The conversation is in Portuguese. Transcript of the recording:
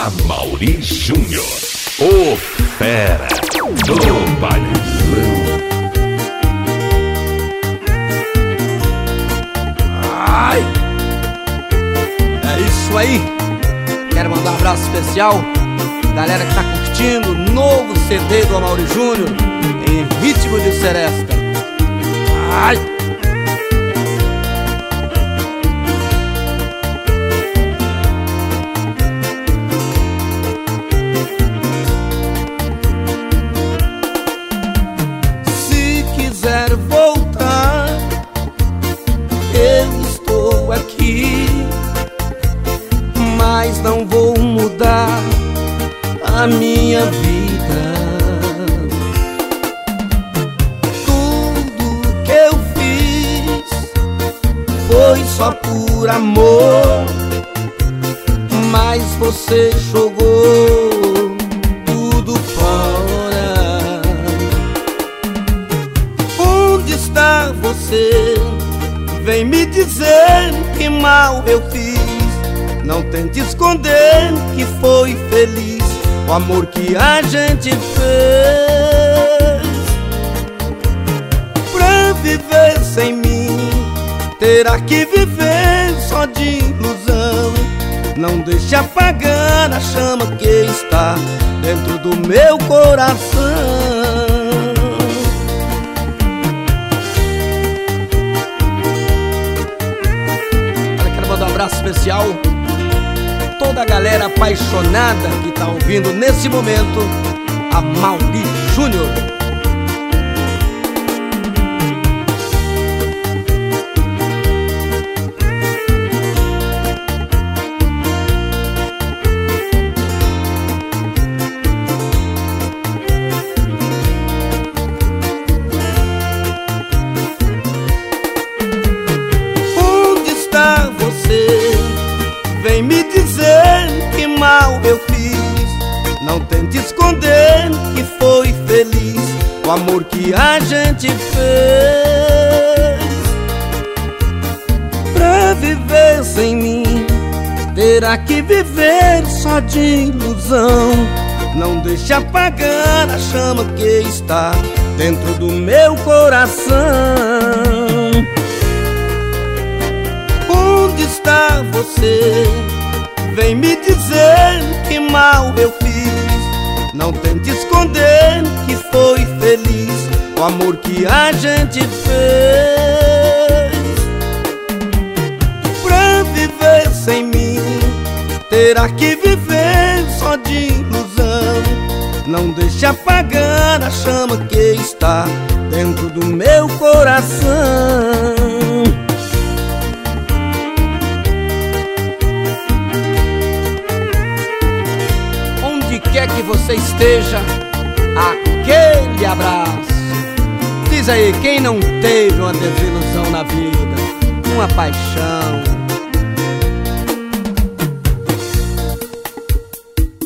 Amaury Júnior, o fera do bailão. Ai, é isso aí. Quero mandar um abraço especial, galera que tá curtindo o novo CD do Amaury Júnior, em ritmo de seresta. Ai. Se quiser voltar, eu estou aqui, mas não vou mudar a minha vida. Tudo que eu fiz foi só por amor, mas você jogou tudo fora. Onde está você? Vem me dizer que mal eu fiz. Não tente esconder que foi feliz o amor que a gente fez. Pra viver sem mim, terá que viver só de ilusão. Não deixe apagar a chama que está dentro do meu coração. Um abraço especial a toda a galera apaixonada que tá ouvindo nesse momento Amaury Júnior. Vem me dizer que mal eu fiz. Não tente esconder que foi feliz o amor que a gente fez. Pra viver sem mim, terá que viver só de ilusão. Não deixe apagar a chama que está dentro do meu coração. Onde está você? Vem me dizer que mal eu fiz. Não tente esconder que foi feliz o amor que a gente fez. Pra viver sem mim, terá que viver só de ilusão. Não deixe apagar a chama que está dentro do meu coração. Quer que você esteja, aquele abraço. Diz aí, quem não teve uma desilusão na vida, uma paixão,